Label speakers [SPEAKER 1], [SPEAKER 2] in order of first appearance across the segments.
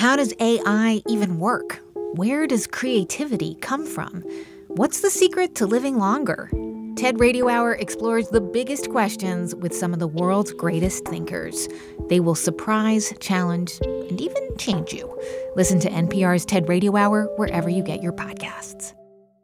[SPEAKER 1] How does AI even work? Where does creativity come from? What's the secret to living longer? TED Radio Hour explores the biggest questions with some of the world's greatest thinkers. They will surprise, challenge, and even change you. Listen to NPR's TED Radio Hour wherever you get your podcasts.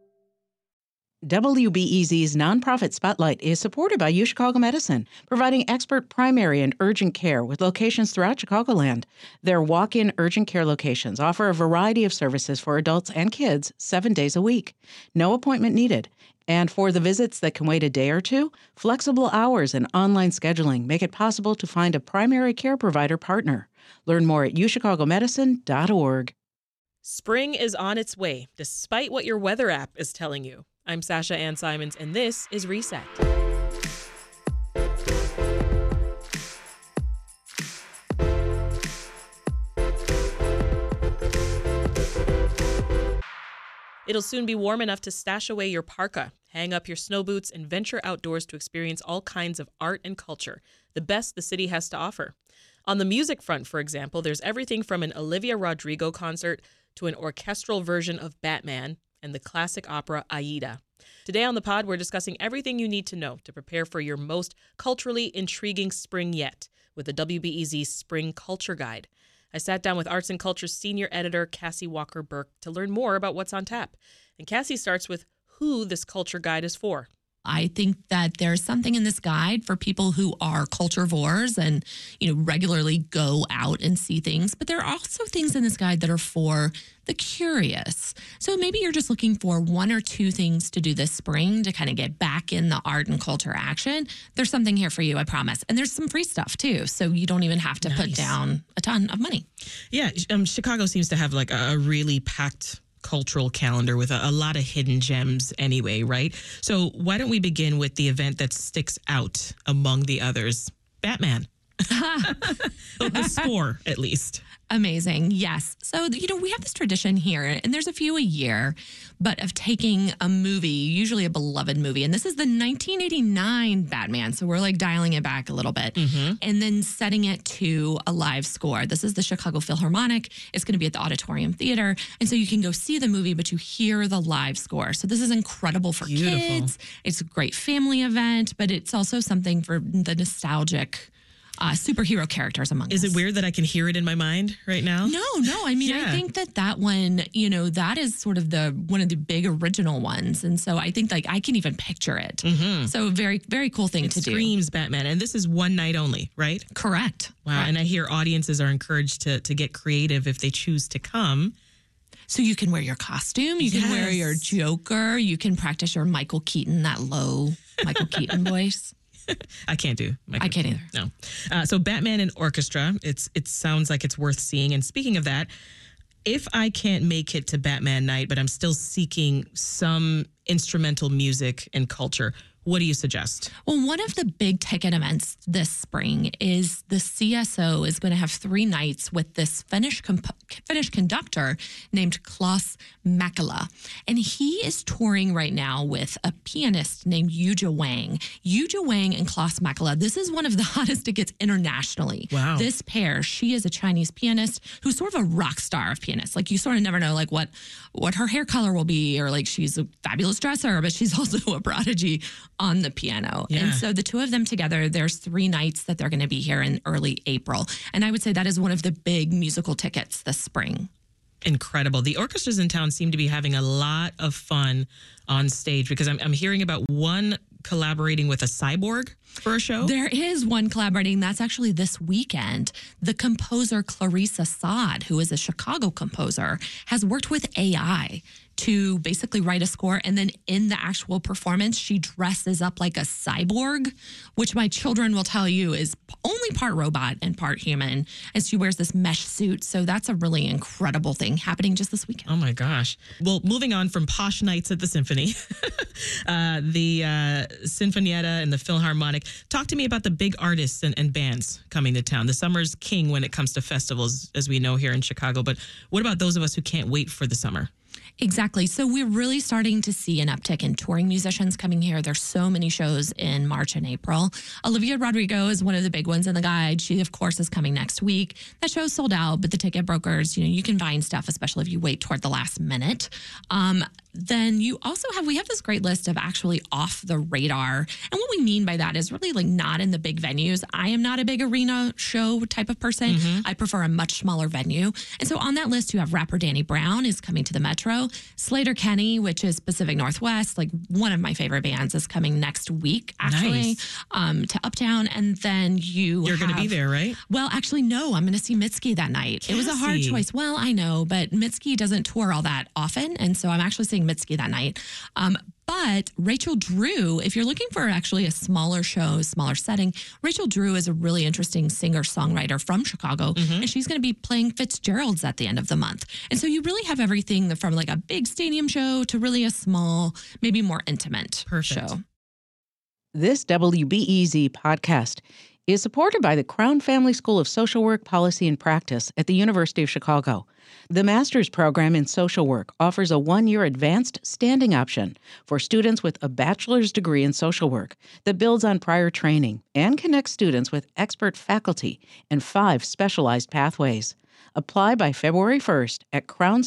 [SPEAKER 2] WBEZ's Nonprofit Spotlight is supported by UChicago Medicine, providing expert primary and urgent care with locations throughout Chicagoland. Their walk-in urgent care locations offer a variety of services for adults and kids 7 days a week. No appointment needed. And for the visits that can wait a day or two, flexible hours and online scheduling make it possible to find a primary care provider partner. Learn more at uchicago.org.
[SPEAKER 3] Spring is on its way, despite what your weather app is telling you. I'm Sasha Ann Simons, and this is Reset. It'll soon be warm enough to stash away your parka, hang up your snow boots, and venture outdoors to experience all kinds of art and culture, the best the city has to offer. On the music front, for example, there's everything from an Olivia Rodrigo concert to an orchestral version of Batman and the classic opera Aida. Today on the pod, we're discussing everything you need to know to prepare for your most culturally intriguing spring yet with the WBEZ Spring Culture Guide. I sat down with Arts and Culture's senior editor, Cassie Walker-Burke, to learn more about what's on tap. And Cassie starts with who this culture guide is for.
[SPEAKER 4] I think that there's something in this guide for people who are culturevores and, regularly go out and see things. But there are also things in this guide that are for the curious. So maybe you're just looking for one or two things to do this spring to kind of get back in the art and culture action. There's something here for you, I promise. And there's some free stuff too. So you don't even have to put down a ton of money.
[SPEAKER 5] Yeah. Chicago seems to have like a really packed cultural calendar with a lot of hidden gems anyway, right? So why don't we begin with the event that sticks out among the others? Batman. The score, at least.
[SPEAKER 4] Amazing. Yes. So, we have this tradition here, and there's a few a year, but of taking a movie, usually a beloved movie, and this is the 1989 Batman, so we're like dialing it back a little bit, and then setting it to a live score. This is the Chicago Philharmonic. It's going to be at the Auditorium Theater, and so you can go see the movie, but you hear the live score. So this is incredible for kids. It's a great family event, but it's also something for the nostalgic superhero characters among us.
[SPEAKER 5] Is it weird that I can hear it in my mind right now?
[SPEAKER 4] No. I mean, I think that one, that is sort of one of the big original ones. And so I think I can even picture it. So very, very cool thing to do.
[SPEAKER 5] It screams Batman. And this is one night only, right?
[SPEAKER 4] Correct.
[SPEAKER 5] Wow.
[SPEAKER 4] Correct.
[SPEAKER 5] And I hear audiences are encouraged to get creative if they choose to come.
[SPEAKER 4] So you can wear your costume, you can wear your Joker, you can practice your Michael Keaton, that low Michael Keaton voice.
[SPEAKER 5] I can't do.
[SPEAKER 4] I can't either.
[SPEAKER 5] No. So Batman and Orchestra, it sounds like it's worth seeing. And speaking of that, if I can't make it to Batman night, but I'm still seeking some instrumental music and culture, what do you suggest?
[SPEAKER 4] Well, one of the big ticket events this spring is the CSO is going to have 3 nights with this Finnish conductor named Klaus Mäkelä. And he is touring right now with a pianist named Yuja Wang. Yuja Wang and Klaus Mäkelä, this is one of the hottest tickets internationally.
[SPEAKER 5] Wow.
[SPEAKER 4] This pair, she is a Chinese pianist who's sort of a rock star of pianists. Like you sort of never know what her hair color will be, or like she's a fabulous dresser, but she's also a prodigy on the piano.
[SPEAKER 5] Yeah.
[SPEAKER 4] And so the two of them together, there's 3 nights that they're going to be here in early April. And I would say that is one of the big musical tickets this spring.
[SPEAKER 5] Incredible. The orchestras in town seem to be having a lot of fun on stage because I'm hearing about one collaborating with a cyborg for a show.
[SPEAKER 4] There is one collaborating. That's actually this weekend. The composer Clarissa Saad, who is a Chicago composer, has worked with AI to basically write a score. And then in the actual performance, she dresses up like a cyborg, which my children will tell you is only part robot and part human. And she wears this mesh suit. So that's a really incredible thing happening just this weekend.
[SPEAKER 5] Oh my gosh. Well, moving on from posh nights at the symphony, the Sinfonietta and the Philharmonic. Talk to me about the big artists and bands coming to town. The summer's king when it comes to festivals, as we know here in Chicago. But what about those of us who can't wait for the summer?
[SPEAKER 4] Exactly. So we're really starting to see an uptick in touring musicians coming here. There's so many shows in March and April. Olivia Rodrigo is one of the big ones in the guide. She, of course, is coming next week. That show's sold out, but the ticket brokers, you can find stuff, especially if you wait toward the last minute. Then you also we have this great list of actually off the radar. And what we mean by that is really like not in the big venues. I am not a big arena show type of person. I prefer a much smaller venue. And so on that list, you have rapper Danny Brown is coming to the Metro. Slater Kenny, which is Pacific Northwest, like one of my favorite bands, is coming next week, actually, to Uptown. And then you're
[SPEAKER 5] going to be there, right?
[SPEAKER 4] Well, actually, no, I'm going to see Mitski that night.
[SPEAKER 5] Cassie.
[SPEAKER 4] It was a hard choice. Well, I know, but Mitski doesn't tour all that often. And so I'm actually seeing Mitski that night. But Rachel Drew, if you're looking for actually a smaller show, smaller setting, Rachel Drew is a really interesting singer-songwriter from Chicago, and she's going to be playing Fitzgerald's at the end of the month. And so you really have everything from like a big stadium show to really a small, maybe more intimate show.
[SPEAKER 2] This WBEZ podcast is supported by the Crown Family School of Social Work, Policy, and Practice at the University of Chicago. The master's program in social work offers a 1-year advanced standing option for students with a bachelor's degree in social work that builds on prior training and connects students with expert faculty and 5 specialized pathways. Apply by February 1st at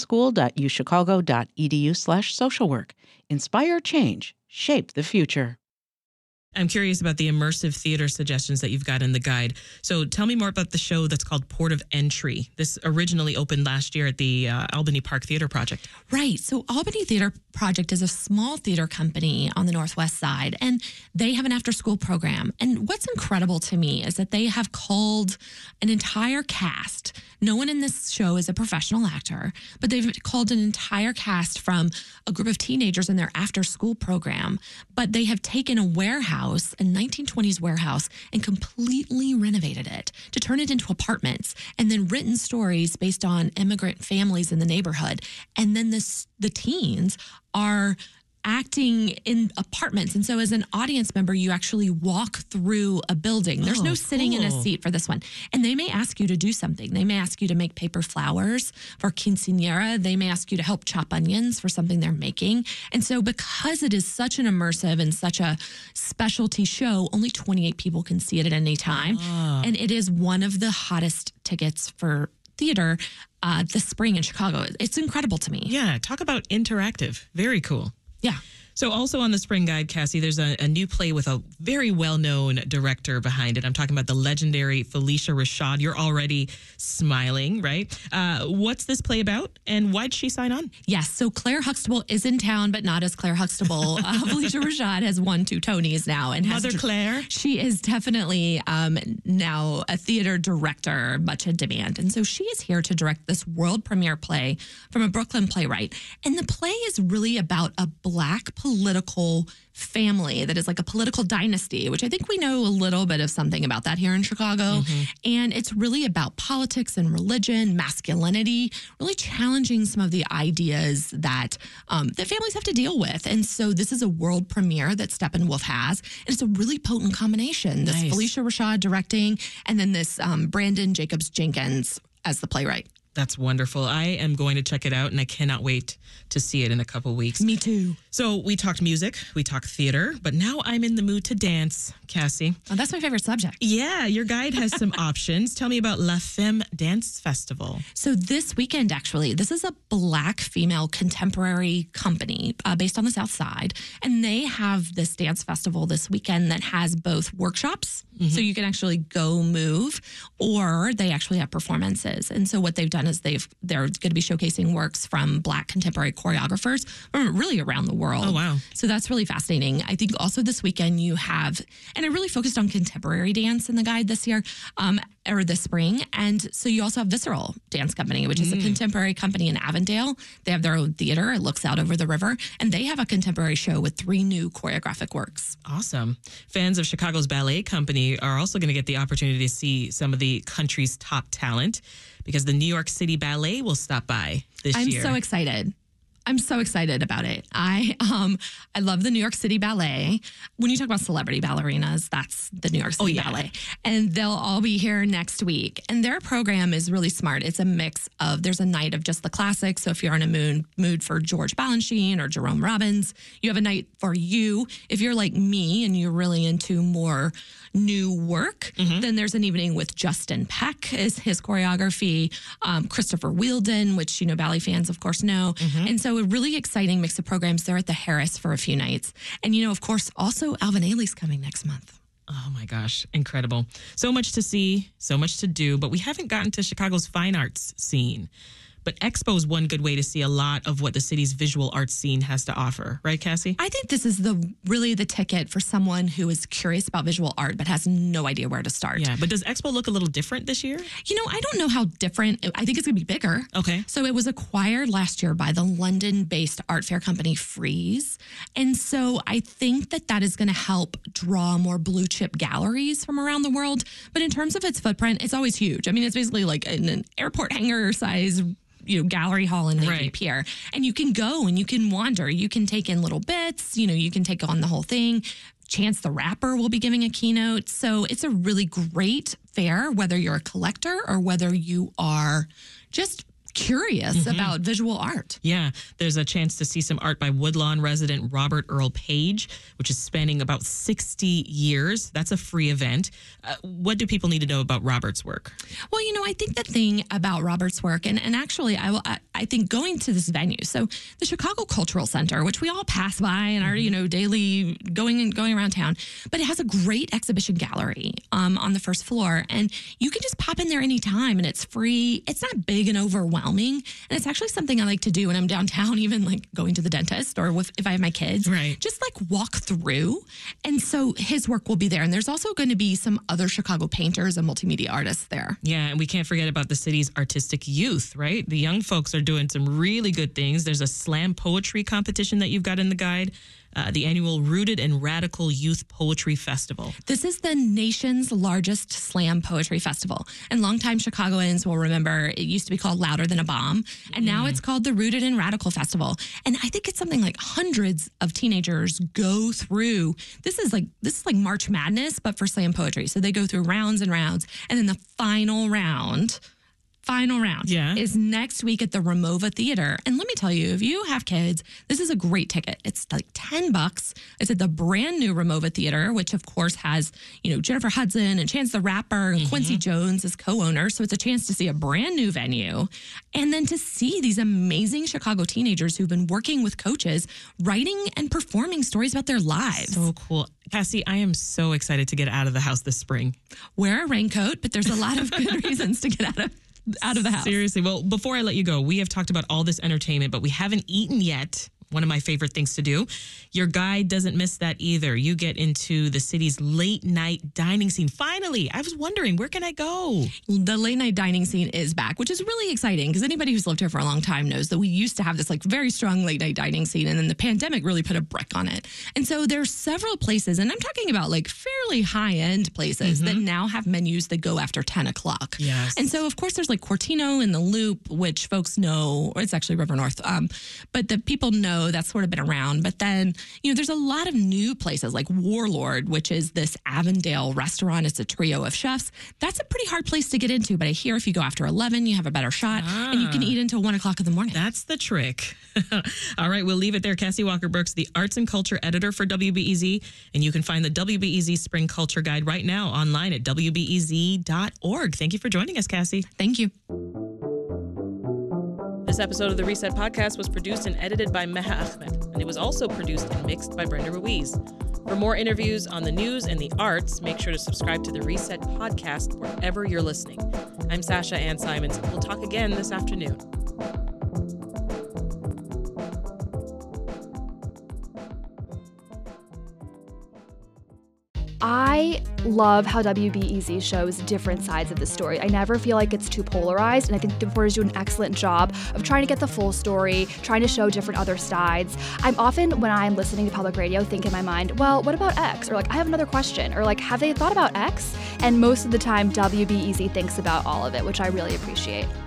[SPEAKER 2] crownschool.uchicago.edu/socialwork. Inspire change. Shape the future.
[SPEAKER 5] I'm curious about the immersive theater suggestions that you've got in the guide. So tell me more about the show that's called Port of Entry. This originally opened last year at the Albany Park Theater Project.
[SPEAKER 4] Right. So Albany Theater Project is a small theater company on the Northwest side, and they have an after-school program. And what's incredible to me is that they have called an entire cast. No one in this show is a professional actor, but they've called an entire cast from a group of teenagers in their after-school program. But they have taken a warehouse, a 1920s warehouse, and completely renovated it to turn it into apartments, and then written stories based on immigrant families in the neighborhood. And then the teens are acting in apartments. And so as an audience member, you actually walk through a building. There's no sitting in a seat for this one. And they may ask you to do something. They may ask you to make paper flowers for quinceañera. They may ask you to help chop onions for something they're making. And so because it is such an immersive and such a specialty show, only 28 people can see it at any time. And it is one of the hottest tickets for theater this spring in Chicago. It's incredible to me.
[SPEAKER 5] Yeah, talk about interactive. Very cool.
[SPEAKER 4] Yeah.
[SPEAKER 5] So also on the spring guide, Cassie, there's a new play with a very well-known director behind it. I'm talking about the legendary Phylicia Rashad. You're already smiling, right? What's this play about, and why'd she sign on?
[SPEAKER 4] Yes, so Claire Huxtable is in town, but not as Claire Huxtable. Phylicia Rashad has won 2 Tonys now. And
[SPEAKER 5] Mother Claire?
[SPEAKER 4] She is definitely now a theater director, much in demand. And so she is here to direct this world premiere play from a Brooklyn playwright. And the play is really about a Black political family that is like a political dynasty, which I think we know a little bit of something about that here in Chicago. And it's really about politics and religion, masculinity, really challenging some of the ideas that that families have to deal with. And so this is a world premiere that Steppenwolf has. And it's a really potent combination. This Phylicia Rashad directing, and then this Brandon Jacobs Jenkins as the playwright.
[SPEAKER 5] That's wonderful. I am going to check it out, and I cannot wait to see it in a couple weeks.
[SPEAKER 4] Me too.
[SPEAKER 5] So we talked music, we talked theater, but now I'm in the mood to dance, Cassie.
[SPEAKER 4] Oh, that's my favorite subject.
[SPEAKER 5] Yeah, your guide has some options. Tell me about La Femme Dance Festival.
[SPEAKER 4] So this weekend, actually, this is a Black female contemporary company based on the South Side, and they have this dance festival this weekend that has both workshops, so you can actually go move, or they actually have performances. And so what they've done is they're going to be showcasing works from Black contemporary choreographers from really around the world.
[SPEAKER 5] Oh, wow.
[SPEAKER 4] So that's really fascinating. I think also this weekend you have, and I really focused on contemporary dance in the guide this year, or this spring. And so you also have Visceral Dance Company, which is a contemporary company in Avondale. They have their own theater. It looks out over the river. And they have a contemporary show with 3 new choreographic works.
[SPEAKER 5] Awesome. Fans of Chicago's ballet company are also going to get the opportunity to see some of the country's top talent, because the New York City Ballet will stop by this year.
[SPEAKER 4] I'm so excited. I'm so excited about it. I love the New York City Ballet. When you talk about celebrity ballerinas, that's the New York City Ballet. And they'll all be here next week. And their program is really smart. It's a mix of, there's a night of just the classics. So if you're in a mood for George Balanchine or Jerome Robbins, you have a night for you. If you're like me and you're really into more new work, then there's an evening with Justin Peck is his choreography, Christopher Wheeldon, which, you know, ballet fans, of course, know. And so a really exciting mix of programs there at the Harris for a few nights. And, you know, of course, also Alvin Ailey's coming next month.
[SPEAKER 5] Oh my gosh, incredible. So much to see, so much to do, but we haven't gotten to Chicago's fine arts scene. But Expo is one good way to see a lot of what the city's visual arts scene has to offer. Right, Cassie?
[SPEAKER 4] I think this is really the ticket for someone who is curious about visual art but has no idea where to start.
[SPEAKER 5] Yeah, but does Expo look a little different this year?
[SPEAKER 4] You know, I don't know how different. I think it's going to be bigger.
[SPEAKER 5] Okay.
[SPEAKER 4] So it was acquired last year by the London-based art fair company Frieze. And so I think that is going to help draw more blue chip galleries from around the world. But in terms of its footprint, it's always huge. I mean, it's basically like an airport hangar size, you know, gallery hall in Navy Pier. And you can go and you can wander. You can take in little bits, you know, you can take on the whole thing. Chance the Rapper will be giving a keynote. So it's a really great fair, whether you're a collector or whether you are just curious about visual art.
[SPEAKER 5] Yeah, there's a chance to see some art by Woodlawn resident Robert Earl Page, which is spanning about 60 years. That's a free event. What do people need to know about Robert's work?
[SPEAKER 4] Well, you know, I think the thing about Robert's work, and actually I think going to this venue, so the Chicago Cultural Center, which we all pass by and are, you know, daily going around town, but it has a great exhibition gallery on the first floor, and you can just pop in there anytime, and it's free. It's not big and overwhelming. And it's actually something I like to do when I'm downtown, even like going to the dentist or if I have my kids, just like walk through. And so his work will be there. And there's also going to be some other Chicago painters and multimedia artists there.
[SPEAKER 5] Yeah, and we can't forget about the city's artistic youth, right? The young folks are doing some really good things. There's a slam poetry competition that you've got in the guide. The annual Rooted and Radical Youth Poetry Festival.
[SPEAKER 4] This is the nation's largest slam poetry festival. And longtime Chicagoans will remember it used to be called Louder Than a Bomb. And now it's called the Rooted and Radical Festival. And I think it's something like hundreds of teenagers go through. This is like March Madness, but for slam poetry. So they go through rounds and rounds. And then the final round is next week at the Ramova Theater. And let me tell you, if you have kids, this is a great ticket. It's like $10. It's at the brand new Ramova Theater, which of course has, you know, Jennifer Hudson and Chance the Rapper and Quincy Jones as co-owners. So it's a chance to see a brand new venue and then to see these amazing Chicago teenagers who've been working with coaches, writing and performing stories about their lives.
[SPEAKER 5] So cool. Cassie, I am so excited to get out of the house this spring.
[SPEAKER 4] Wear a raincoat, but there's a lot of good reasons to get out of the house.
[SPEAKER 5] Seriously. Well, before I let you go, we have talked about all this entertainment, but we haven't eaten yet. One of my favorite things to do. Your guide doesn't miss that either. You get into the city's late night dining scene. Finally, I was wondering, where can I go?
[SPEAKER 4] The late night dining scene is back, which is really exciting because anybody who's lived here for a long time knows that we used to have this like very strong late night dining scene, and then the pandemic really put a brick on it. And so there's several places, and I'm talking about like fairly high end places that now have menus that go after 10 o'clock.
[SPEAKER 5] Yes.
[SPEAKER 4] And so of course there's like Cortino and the Loop, which folks know, or it's actually River North, but the people know that's sort of been around. But then, you know, there's a lot of new places like Warlord, which is this Avondale restaurant. It's a trio of chefs. That's a pretty hard place to get into. But I hear if you go after 11, you have a better shot and you can eat until 1 o'clock in the morning.
[SPEAKER 5] That's the trick. All right, we'll leave it there. Cassie Walker-Brooks, the arts and culture editor for WBEZ. And you can find the WBEZ Spring Culture Guide right now online at WBEZ.org. Thank you for joining us, Cassie.
[SPEAKER 4] Thank you.
[SPEAKER 3] This episode of the Reset Podcast was produced and edited by Meha Ahmed, and it was also produced and mixed by Brenda Ruiz. For more interviews on the news and the arts, make sure to subscribe to the Reset Podcast wherever you're listening. I'm Sasha Ann Simons. We'll talk again this afternoon.
[SPEAKER 6] I love how WBEZ shows different sides of the story. I never feel like it's too polarized, and I think the reporters do an excellent job of trying to get the full story, trying to show different other sides. I'm often, when I'm listening to public radio, think in my mind, well, what about X? Or like, I have another question. Or like, have they thought about X? And most of the time, WBEZ thinks about all of it, which I really appreciate.